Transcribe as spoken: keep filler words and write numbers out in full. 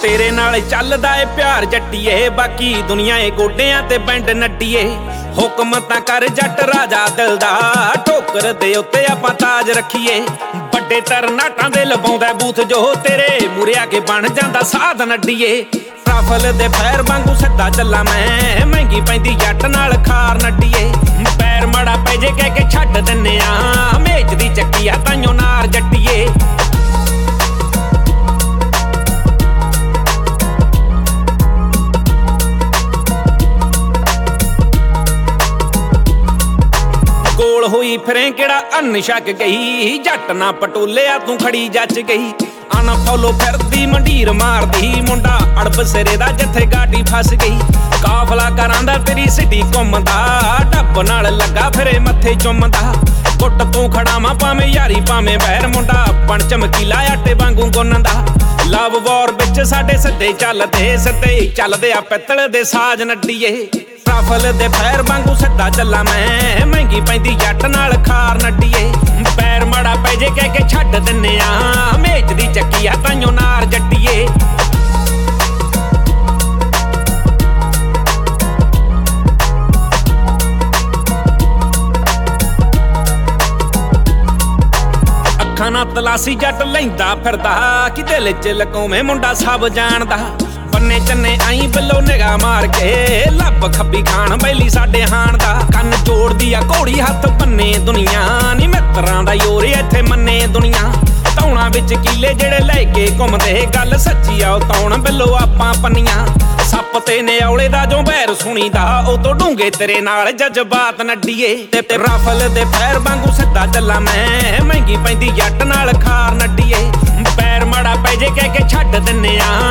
तेरे नाल चलदा ए प्यार जट्टिए, बाकी दुनिया ए गोडियां ते बैंड नट्टिए। हुक्म तां कर जट राजा दिल दा, ठोकर दे उत्ते आपां ताज रखिए। बड़े तरनाटां दे लवाउंदा बूथ जो, तेरे मूरे आके बन जांदा साध नड्डिए। राफल दे फैर वांगू सिद्धा चला मैं, महंगी पैंदी जट नाल खार नड्डिए। पैर माड़ा पै जे कह के छड्ड दिन्ने आ, मेच दी चक्की आ ताइयों नार जट्टिए। कोल होई फिरें केड़ा अन छक गई, जट ना पटोलिया तू खड़ी जच गई। आना फॉलो फिरदी मंडीर मारदी, मुंडा अड़ब सिरे दा जिथे गाड़ी फस गई। काफला करांदा तेरी सिटी घुमदा, डब नाल लगा फिरे मथे चुमदा। गुट तू खड़ावा भावें यारी भावें बैर, मुंडा बन चमकीला आटे वांगू गुनदा। लव वॉर विच साडे सिद्धे चलदे, सिद्धे चलदे आ पित्तल दे साज नड्डिए। राफल दे फैर वांगू सिद्धा चला मैं, महंगी पैंदी जट नाल खार नड्डिए। पैर माड़ा पै जे कह के छड्ड दिन्ने आ, मेच दी चक्की आ ताइयों नार जट्टिए। अखां नाल तलासी जट लैंदा फिरदा, कि दिल च लकौਵੇਂ मुंडा सब जानदा। बन्ने चन्ने आई बिलो निगाह मार के, लब खब्बी खान बैली साडे हाण दा। कन्न जोड़दी आ घोड़ी हत्थ बन्ने दुनिया, नी मित्रां दा योर इत्थे मन्ने दुनिया। धौणा विच कीले जेड़े लै के घुमदे, गल सच्ची आ तौण बिलो आपां पन्नियां। सप ते न्यौले दा जो बैर सुणीदा, ओ तो डूंगे तेरे नाल जज्बात नड्डिए। ते राफल दे फैर वांगू सिद्धा चला मैं, महंगी पैंदी जट नाल खार नड्डिए। पैर माड़ा पै जे कह के छड्ड दिन्ने आ,